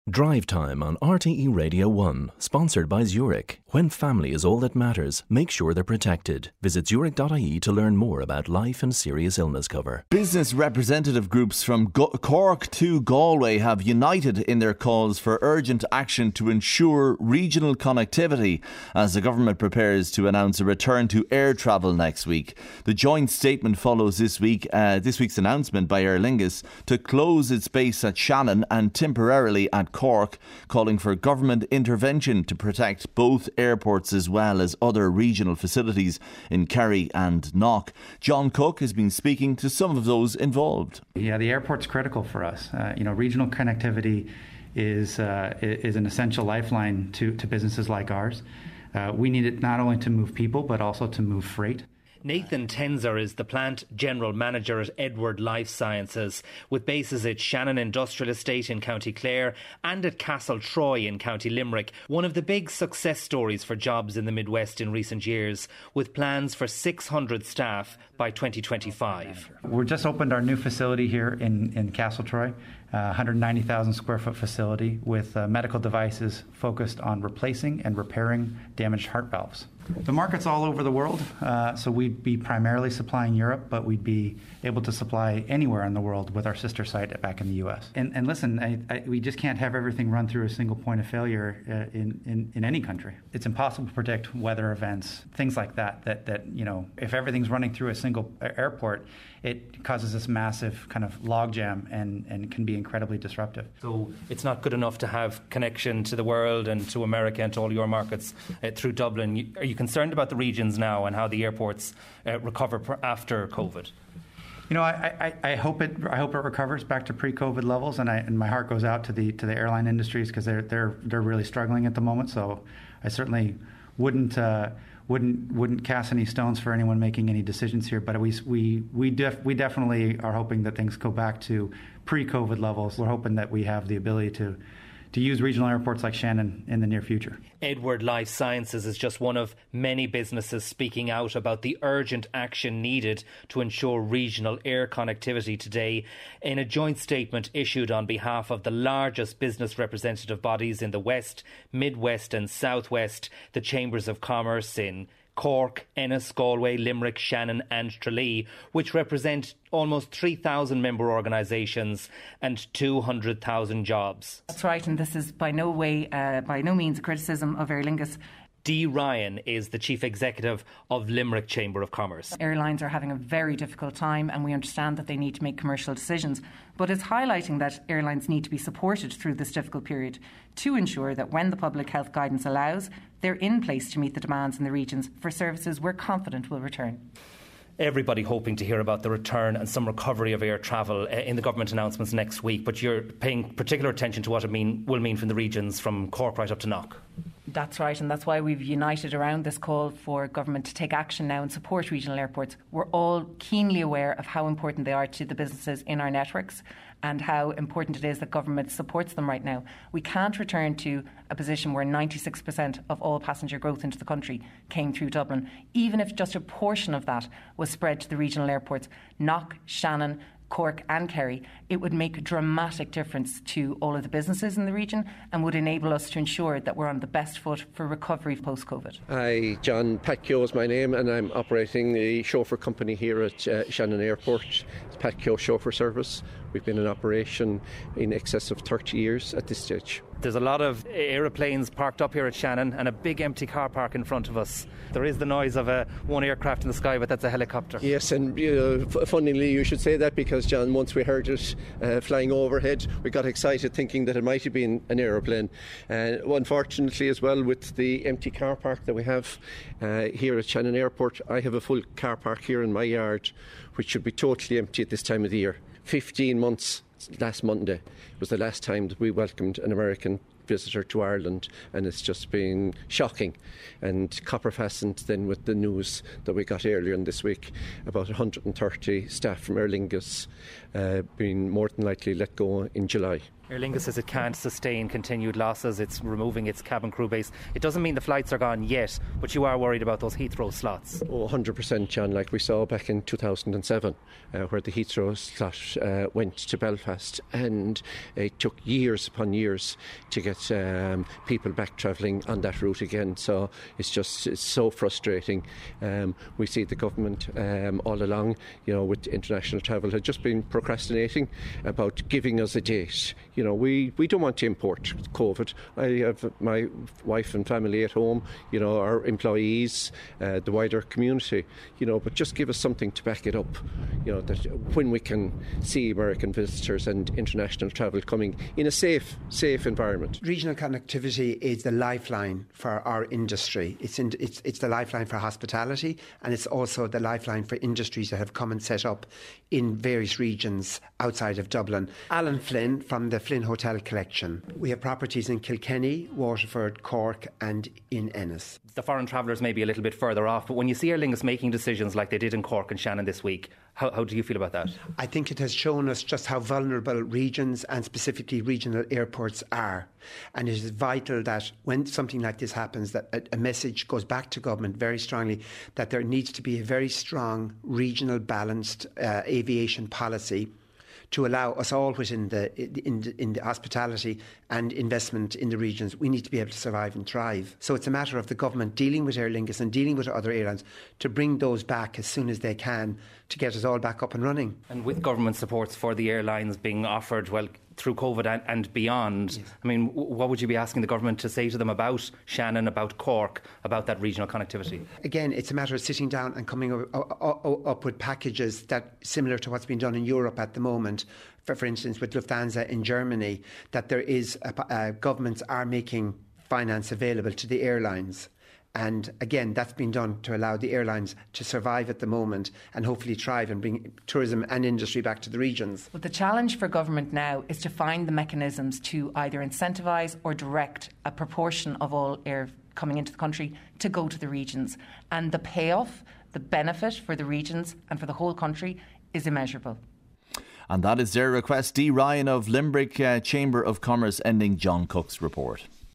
Drive Time on RTE Radio 1, sponsored by Zurich. When family is all that matters, make sure they're protected. Visit zurich.ie to learn more about life and serious illness cover. Business representative groups from Cork to Galway have united in their calls for urgent action to ensure regional connectivity as the government prepares to announce a return to air travel next week. The joint statement follows this week's announcement by Aer Lingus to close its base at Shannon and temporarily at Cork, calling for government intervention to protect both airports as well as other regional facilities in Kerry and Knock. John Cook has been speaking to some of those involved. Yeah, the airport's critical for us. Regional connectivity is an essential lifeline to businesses like ours. We need it not only to move people but also to move freight. Nathan Tenzer is the plant general manager at Edward Life Sciences, with bases at Shannon Industrial Estate in County Clare and at Castle Troy in County Limerick. One of the big success stories for jobs in the Midwest in recent years, with plans for 600 staff by 2025. We've just opened our new facility here in Castle Troy, 190,000 square foot facility with medical devices focused on replacing and repairing damaged heart valves. The market's all over the world, so we'd be primarily supplying Europe, but we'd be able to supply anywhere in the world with our sister site back in the US. And listen, we just can't have everything run through a single point of failure in any country. It's impossible to predict weather events, things like that if everything's running through a single airport, it causes this massive kind of logjam and can be incredibly disruptive. So it's not good enough to have connection to the world and to America and to all your markets through Dublin. Are you concerned about the regions now and how the airports recover after COVID? I hope it recovers back to pre-COVID levels, and my heart goes out to the airline industries because they're really struggling at the moment. So I certainly wouldn't cast any stones for anyone making any decisions here. But we definitely are hoping that things go back to pre-COVID levels. We're hoping that we have the ability to use regional airports like Shannon in the near future. Edward Life Sciences is just one of many businesses speaking out about the urgent action needed to ensure regional air connectivity today. In a joint statement issued on behalf of the largest business representative bodies in the West, Midwest and Southwest, the Chambers of Commerce in Cork, Ennis, Galway, Limerick, Shannon and Tralee, which represent almost 3,000 member organisations and 200,000 jobs. That's right, and this is by no means a criticism of Aer Lingus. Dee Ryan is the Chief Executive of Limerick Chamber of Commerce. Airlines are having a very difficult time and we understand that they need to make commercial decisions, but it's highlighting that airlines need to be supported through this difficult period to ensure that when the public health guidance allows, they're in place to meet the demands in the regions for services we're confident will return. Everybody hoping to hear about the return and some recovery of air travel in the government announcements next week, but you're paying particular attention to what it will mean from the regions from Cork right up to Knock. That's right, and that's why we've united around this call for government to take action now and support regional airports. We're all keenly aware of how important they are to the businesses in our networks and how important it is that government supports them right now. We can't return to a position where 96% of all passenger growth into the country came through Dublin. Even if just a portion of that was spread to the regional airports, Knock, Shannon, Cork and Kerry, it would make a dramatic difference to all of the businesses in the region and would enable us to ensure that we're on the best foot for recovery post-COVID. Hi, John. Pat Keogh is my name and I'm operating the chauffeur company here at Shannon Airport. It's Pat Keogh Chauffeur Service. We've been in operation in excess of 30 years at this stage. There's a lot of aeroplanes parked up here at Shannon and a big empty car park in front of us. There is the noise of one aircraft in the sky, but that's a helicopter. Yes, and funnily you should say that because, John, once we heard it flying overhead, we got excited thinking that it might have been an aeroplane. Unfortunately as well, with the empty car park that we have here at Shannon Airport, I have a full car park here in my yard, which should be totally empty at this time of the year. 15 months last Monday was the last time that we welcomed an American visitor to Ireland, and it's just been shocking. And Copperfassant then with the news that we got earlier in this week about 130 staff from Aer Lingus being more than likely let go in July. Aer Lingus says it can't sustain continued losses. It's removing its cabin crew base. It doesn't mean the flights are gone yet, but you are worried about those Heathrow slots. Oh, 100%, John, like we saw back in 2007, where the Heathrow slot went to Belfast, and it took years upon years to get people back travelling on that route again. So it's so frustrating. We see the government all along, with international travel, had just been procrastinating about giving us a date. We don't want to import COVID. I have my wife and family at home, our employees, the wider community, but just give us something to back it up, that when we can see American visitors and international travel coming in a safe environment. Regional connectivity is the lifeline for our industry. It's the lifeline for hospitality, and it's also the lifeline for industries that have come and set up in various regions outside of Dublin. Alan Flynn from the Flynn Hotel Collection. We have properties in Kilkenny, Waterford, Cork and in Ennis. The foreign travellers may be a little bit further off, but when you see Aer Lingus making decisions like they did in Cork and Shannon this week, how do you feel about that? I think it has shown us just how vulnerable regions and specifically regional airports are. And it is vital that when something like this happens, that a message goes back to government very strongly that there needs to be a very strong regional balanced aviation policy to allow us all within in the hospitality and investment in the regions. We need to be able to survive and thrive. So it's a matter of the government dealing with Aer Lingus and dealing with other airlines to bring those back as soon as they can to get us all back up and running. And with government supports for the airlines being offered, through COVID and beyond, yes. I mean, what would you be asking the government to say to them about Shannon, about Cork, about that regional connectivity? Again, it's a matter of sitting down and coming up with packages that similar to what's been done in Europe at the moment. For instance, with Lufthansa in Germany, that there is governments are making finance available to the airlines. And again, that's been done to allow the airlines to survive at the moment and hopefully thrive and bring tourism and industry back to the regions. Well, the challenge for government now is to find the mechanisms to either incentivise or direct a proportion of all air coming into the country to go to the regions. And the payoff, the benefit for the regions and for the whole country is immeasurable. And that is their request. Dee Ryan of Limerick Chamber of Commerce ending John Cook's report.